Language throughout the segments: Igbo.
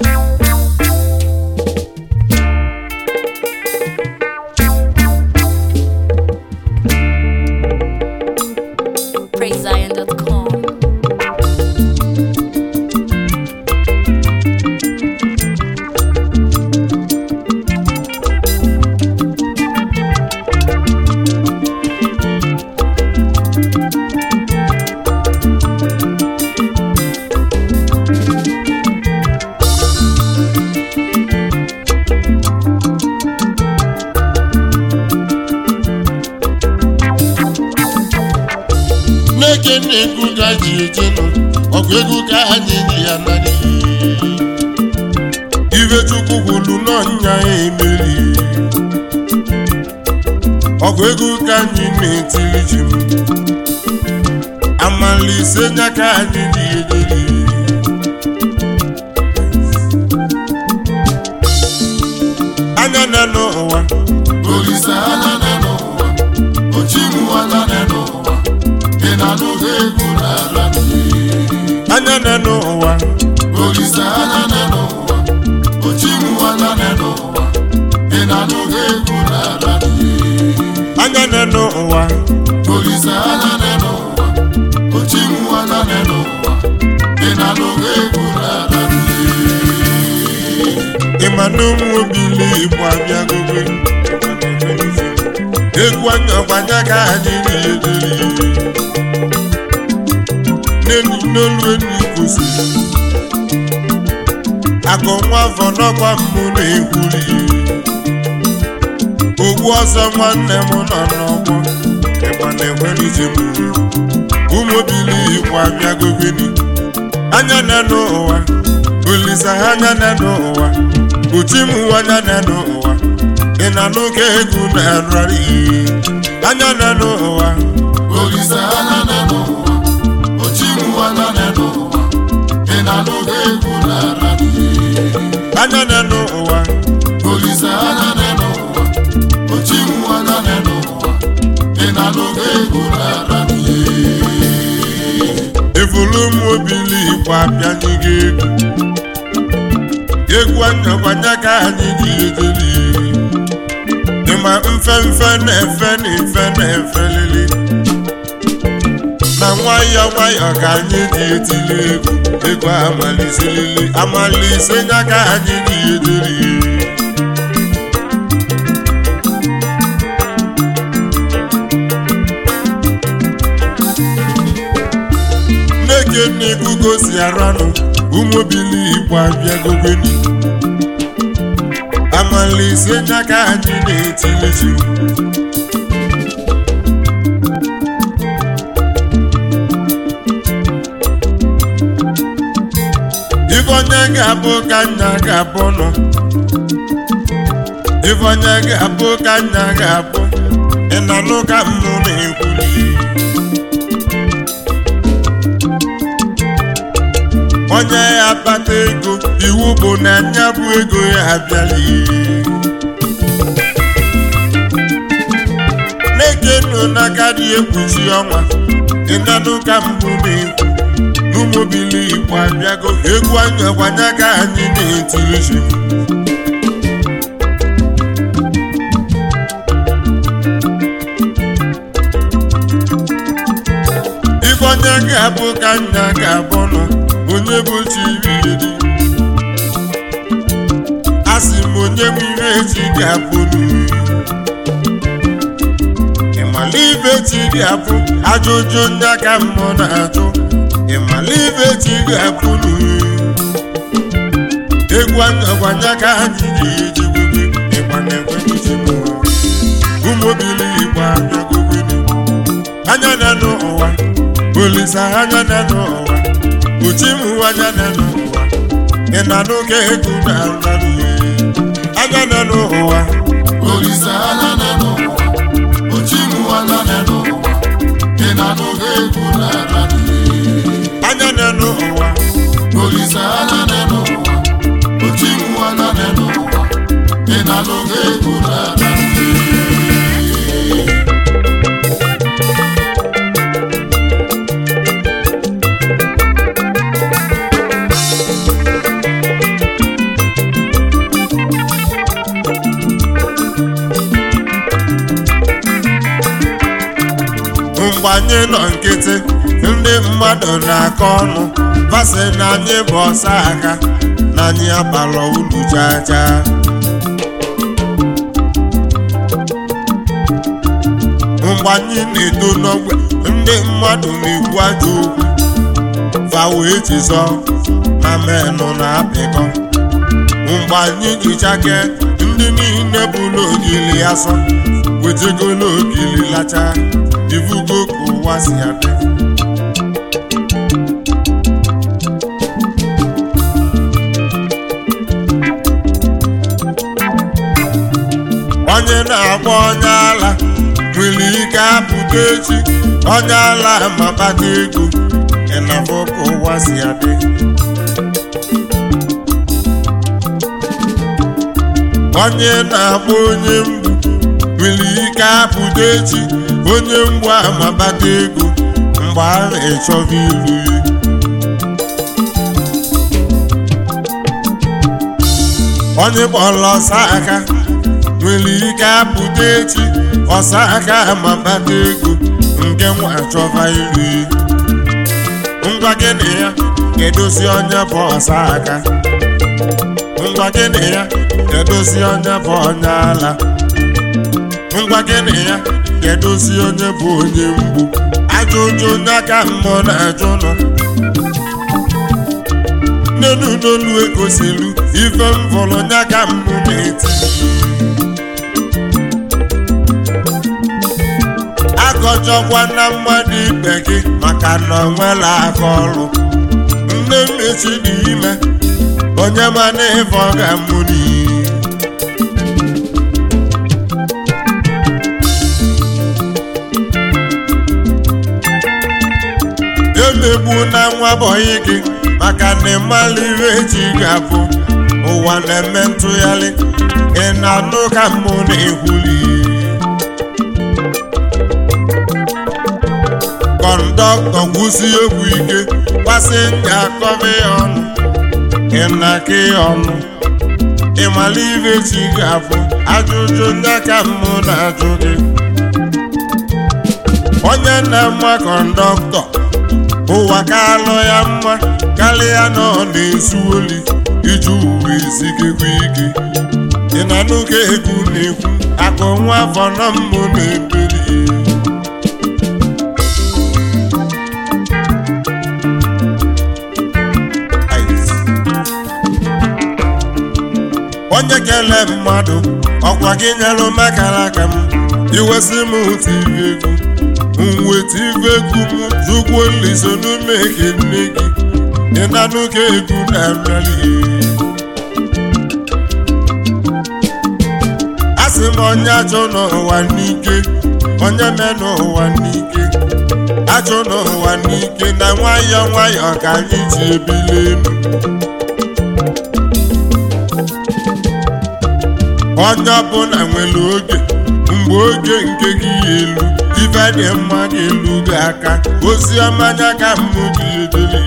PraiseZion.com. Ego ka ji ejenu ọgụ ego ka anyị ji ya narị ibe Chukwu kwuru n'ọnya emeri ọgụ ego ka anyị na-etiri ji m amalise nya ka anyị ji ejeri anya na n'ụwa Olisa anya na n'ụwa ochimu anya na n'ụwa anya na n'ụwa Olisa anya na n'ụwa ochimu anya na n'ụwa ị na-anụghị egwu n'ala anya na n'ụwa Olisa anya na n'ụwa ochimu anya na n'ụwa ị na-anụghị egwu n'ala ịma na ụmụ obili Igbo abịagobe egwu anya ọgbanya ka anyị na-ederi n'olu enu ikosi akọ nwa afọ n'ọkwa mmụ na-ekwuri ogbu ọsọ nwanne m nọ n'ọgbọ ịgba na-ekwere ije m ụmụ obili Igbo abịagobeni anya na n'ụwa Olisa anya na n'ụwa ochimu anya na n'ụwa ị na n'oge egwu na-ararị anya na n'ụwa Olisa anya na n'ụwa ochimu anya na n'ụwa ị na n'oge egwu na-ararị anya na n'ụwa Olisa anya na n'ụwa ochimu anya na n'ụwa ị na n'oge egwu na-ararị evolu ụmụ obili Igbo abịanyị gị egwu anya ka anyị ji ejeri ịma mfe na-efe na ife na-efe lili na nwayọọ nwayọọ ka anyị ji etili egwu amalise nya ka anyị ji ejeri nneke n'ikugo si aranụ ụmụ obili Igbo abịagobeni amalise nya ka anyị na-etili ji Ifeonye ga-abụ ka nna ga-abụ nọ Ifeonye ga-abụ ka nna ga-abụ ị na n'ụka mmụ na-ekwuli onye ya akpata ego iwu bụ na nya bụ ego ya abịala na-ekenu n'aka dị ekpuchi ọnwa ị na n'ụka mbụ na-ekwu n'ụmụ obili Igbo abịago egwu anya ọgbanya ka anyị na-etiri ji Ifeonye ga-abụ ka nna ga-abụ nọ onye bụ chiriri asị m onye m ire chi ga-abụ n'uri ịmala ibe chi ga-abụ ajụjụ ndị aka mmụọ na-ajụ ịmala ibe chi ga-abụ n'uri egwu anya ọgbanya ka anyị ji ejigbobe ịgba na-ekwenye ji m ụmụ obili Igbo abịagobeni anya na n'ụwa Olisa anya na n'ụwa ochimu anya na n'ụwa ị na n'oge egwu na-ararị anya na n'ụwa Olisa anya na n'ụwa ochimu anya na n'ụwa ị na n'oge egwu na-ararị anya na n'ụwa Olisa anya na n'ụwa ochimu anya na n'ụwa ị na n'oge egwu na-ararị mgbe anyị nọ nkịtị ndị mmadụ na-akọ ọnụ vasị na anyị bụ ọsọ aka na anyị abalọ ulu chacha. Mgbe anyị na-eto n'ogbe ndị mmadụ na-ekwu ajọ okwu fa wee chizọ na menụ na-apịkọ. Mgbe anyị jichake ndị niile bụ n'ogili asọ wetego n'ogili lacha ifugo ka ụwa si adị. Onye na-agba onye ala nwere ike apụta echi onye ala ma kpata ego ịnafọ ka ụwa si adị. Onye na-agba onye mgbu nwere ike apụta echi onye mgbu ama kpata ego mgbe a na-echọba ilu ya. Onye kpọrọ ọsọ aka nwere ike apụta echi ọsọ aka ama kpata ego nke nwa achọba ilu ya. Ngwa gịnị ya ga-edozi onye bụ ọsọ aka? Ngwa gịnị ya ga-edozi onye bụ onye ala? Ngwa gịnị ya ga-edozi onye bụ onye mgbu? Ajụjụ onye aka mmụọ na-ajụ nọ n'elu n'olu egosilu ife mvọrọ onye aka mmụ na-eti. Agọjọkwa na mmadụ ibe gị maka na o nwere aka ọrụ. Nne mmechi n'ime onye ma na-efe ọ ga-amụ n'iyi. Emegbu na nwa bọyị gị maka na ịmala ire echi ga-abụ. Ụwa na-eme ntụgharị ị na-anụ ka mmụ na-ekwuli. Kọndọktọ gwụsi egwu ike pasenja akọba ya ọnụ ịnaka ya ọnụ. Ịmala ire chi ga-abụ ajụjụ ndị aka mmụ na-ajụ gị. Onye na-ama kọndọktọ ụwa ka alụ ya mma karịa na ọ na-ezu oli iji uwe ezigekwa ike. Ị na-anụ ka egwu na-ekwu akụ nwa afọ na mmụ na-ebeli. Onye kele mmadụ ọkwa gị nyelụ makara aka m iwesị m tive egwu mweta ive egwu m zụgwo nliso n'ume eke nne gị. Ị na-anụ ka egwu na-abịali. Asị m onye ajọ n'ụwa n'ike onye me n'ụwa n'ike ajọ n'ụwa n'ike na nwayọ nwayọ ka anyị ji ebili elu. Onye ọbụla nwere oge mgbe oge nke gị elu ife dị mma ga-elu gị aka. Ozi ọma anya ka mmụ gị edele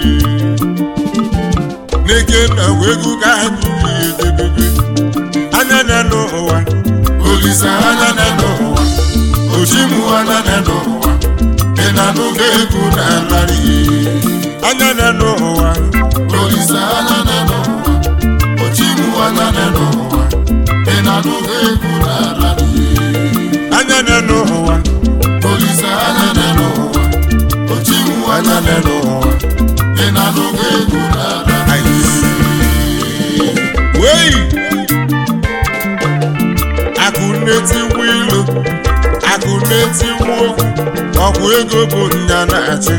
n'eke na egwu ka anyị ji edebebe. Anya na n'ụwa Olisa anya na n'ụwa Ochimu anya na n'ụwa ị na-anụ ka egwu na-alarị. Anya na n'ụwa Olisa anya na n'ụwa Ochimu anya na n'ụwa ị na-anụ ka egwu na-alarị. Anya na n'ụwa Olisa anya na n'ụwa Ochimu anya na n'ụwa ị na-anụ ka egwu na-alarị. Wey akụ na-etiwu ilu akụ na-etiwu okwu ọgwụ ego bụ nya na-achị.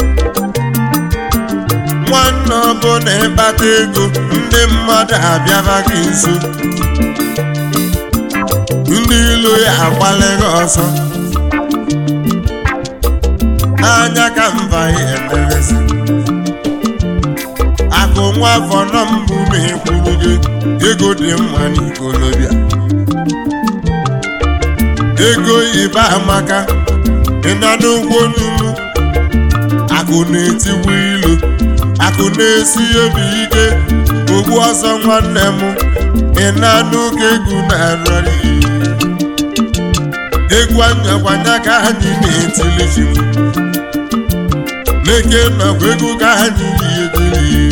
Nwanne ọbụla ịkpata ego ndị mmadụ abịaba gị nso. Ndị ilo ya agbalịghị ọsọ anya ka mba ya emerezi. Akụ nwa afọ nọ mbụ ma ekwuru gị ego dị mma n'ikolobịa. Ego ibe amaka ị na n'ugwo n'ugwu. Akụ na-etiwu ilu akụ na-esi obi ike ogbu ọsọ nwanne m ị na-anụ ka egwu na-arịrị. egwu anya gwanya ka anyị na-etili ji n'eke nakwa egwu ka anyị na-edili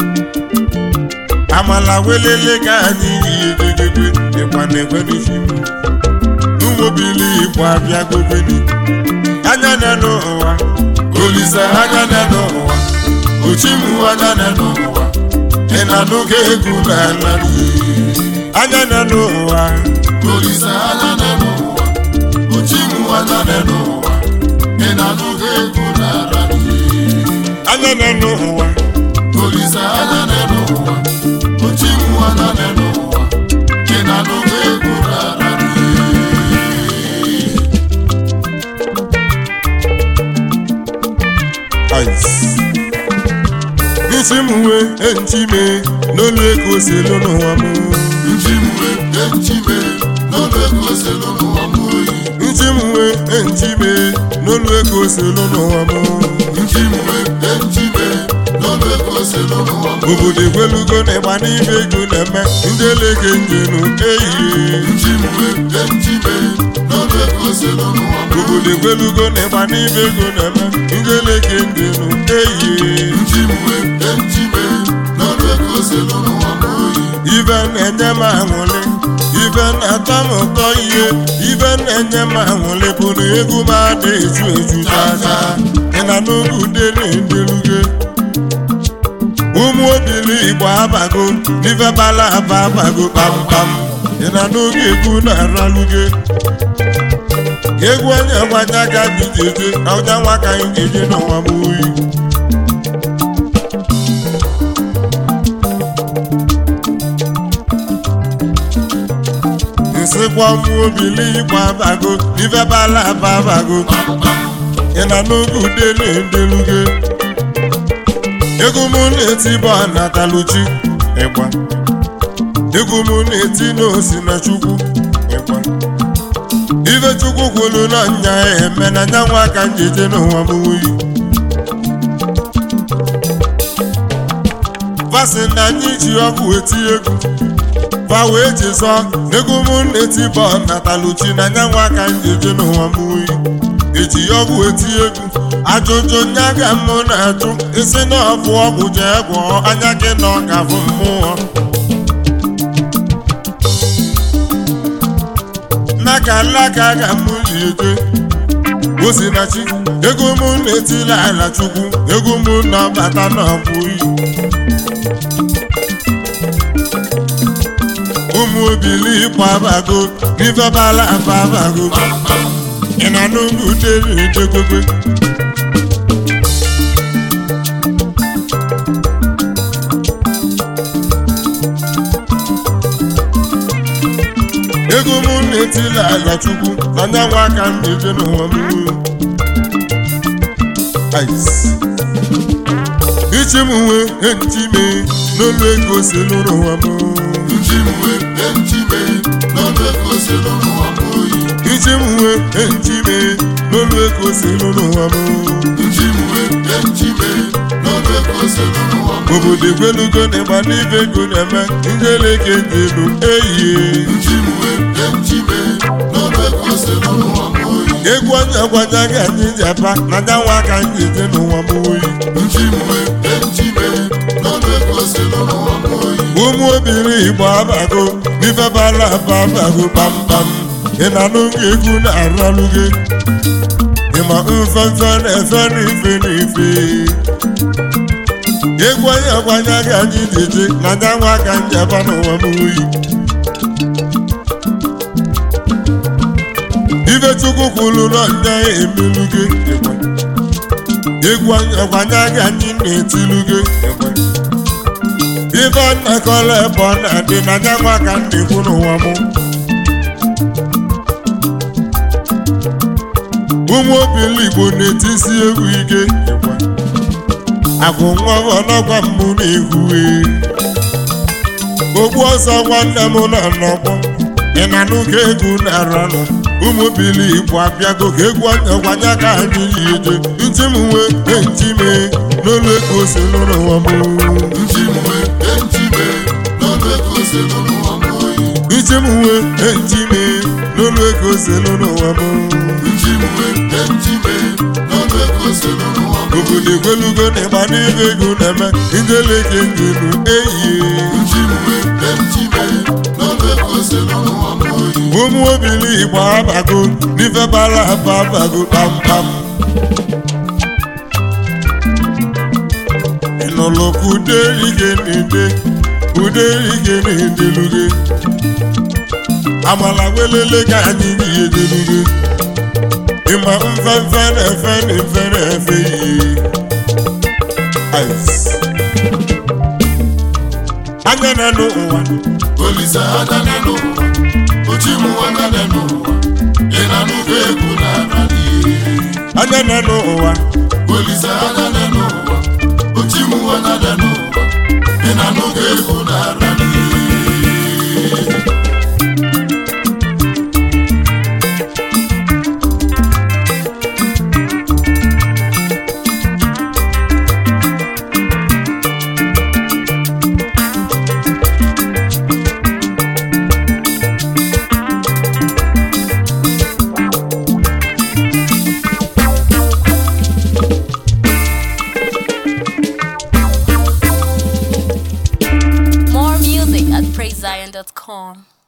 amala welele ka anyị na-edegede ịkwa na-ekwe n'isi n'ụmụbili igbo abịa gobeni anya na n'ụwa Olisa anya na n'ụwa ochimu anya na n'ụwa ị na-anụga egwu n'ala anya na n'ụwa Olisa anya na n'ụwa ochimu anya na n'ụwa ị na-anụga egwu n'ala anya na n'ụwa Olisa anya na n'ụwa ochimu anya na n'ụwa ị na-anụga egwu n'ala Nchimwe enchime n'olu ego selu n'ụwa m Nchimwe enchime n'olu ego selu n'ụwa m Nchimwe enchime n'olu ego selu n'ụwa m Nchimwe enchime n'olu ego selu n'ụwa m obodo ekwelugo n'ịgba n'ibe ego na-eme ndị elege njenu ehihie Nchimwe enchime n'olu ego selu n'ụwa m obodo ekwelugo n'ịgba n'ibe ego na-eme ndị elege njenu ehihie Nchimwe enchime n'olu ego selu n'ụwa m ibe na-enye m aṅụrị ibe na-atọ m ụtọ ihe ibe na-enye m aṅụrị bụ na egwu m ada eju eju chacha ị na n'oge udere ndeluge ụmụ obili igbo abago n'ife bala aba abago kpamkpam ị na n'oge egwu na-araluge egwu onye gbanya ga dị jeje na ụja nwa ka anyị ga-eje n'ụwa m oyi nsịkwa ụmụ obili igbo abago n'ife bala aba abago ị na n'oge udele ndeluge egwu m na-eti bụ Nataluchi ịgba egwu m na-eti n'osi na Chukwu ịgba ife Chukwu kwuru na nya eme na nya nwa ka njeje n'ụwa m wuyi vasị na anyị ji ọkụ eti egwu va wee jizọ egwu m na-eti bụ Nataluchi na nya nwa ka njeje n'ụwa m wuyi eji ọgwụ eti egwu ajụjụ nya ga mụ na-ajụ isi na ọbụ ọgwụ jee gwọọ anya gị na ọ ga-abụ mmụọ n'aka alaka ga mụ liede Osinachi ego mụ na-etila ala Chukwu ego mụ na-abata n'ọbụ iyi ụmụ obili igbo abago n'ife bala aba abago ị na n'ugwu udere edegogwe ego mụ na-etila ala Chukwu anya nwa aka m na-eje n'ụwa m ichimwe enchime n'olu ego selu n'ụwa m ichimwe enchime n'olu ego selu n'ụwa m ichimwe enchime n'olu ego selu n'ụwa m ichimwe enchime n'olu ego selu n'ụwa m obodo ekwelugo n'ịgba n'ibe ego na-eme ndị eleke njelu ehihie ichimwe enchime n'olu ego selu n'ụwa m egwu onye gwanya ga anyị ji apa na nya nwa ka anyị je n'ụwa m oyi ichimwe enchime n'olu ego selu n'ụwa m ụmụ obiri igbo abago n'ife bala aba abago kpamkpam ị na n'oge egwu na-araluge ịma mfefe na-efe n'ife n'ife egwu onye gwanya ga anyị jeje na nya nwa ka njaba n'ụwa m oyi ife Chukwu kwuru na nya emeluge egwu onye gwanya ga anyị na-etiluge ife nnakọla ebe ọ na-adị na nya nwa ka m na-ekwu n'ụwa m ụmụ obili igbo na-etisi egwu ike agwụ nwa ọnọgwa mbụ na-ehue ogbu ọsọ nwanne m nọ n'ọgbọ ị na n'ụka egwu na-aranụ ụmụ obili igbo abịago ka egwu ọgwanya ka anyị liede nchimwe enchime n'olu ego selu n'ụwa m nchimwe enchime n'olu ego selu n'ụwa m ichimwe enchime n'olu ego selu n'ụwa m obodo egwelugo na ịgba n'ibe ego na-eme njeleke njelu eyie ụmụ obili Igbo abago n'ife bara aba abago kpamkpam ịnụlụ ka uderige na-edeluge amala welele ka anyị ihe deluge ịma mfefe na-efe na efe na-efe ihe anya na n'ụwa Olisa anya na n'ụwa Ochimu anya na n'ụwa Ị na-anụgo egwu n'abalị anya na n'ụwa Olisa anya na n'ụwa Ochimu anya na n'ụwa Ị na-anụgo egwu n'abalị More music at PraiseZion.com.